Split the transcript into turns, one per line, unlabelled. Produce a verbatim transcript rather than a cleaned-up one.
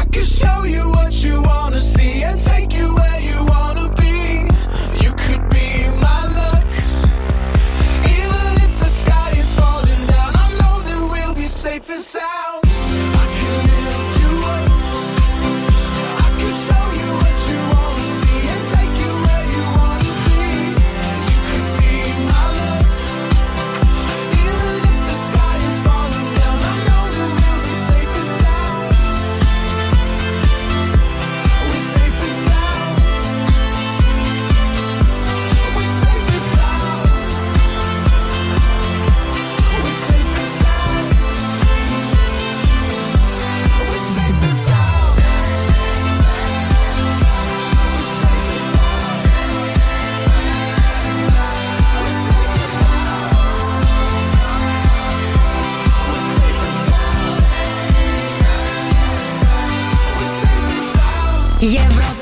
can show you what you wanna see and take you where you wanna be. You could be my luck. Even if the sky is falling down, I know that we'll be safe and sound. I can lift you up. I can show you what you wanna see and take you where you wanna be. You could be my luck. Even if the sky is falling down, I know that we'll be safe and sound. We're safe and sound. We're safe and sound. We're safe and sound. We're safe and sound.
Европа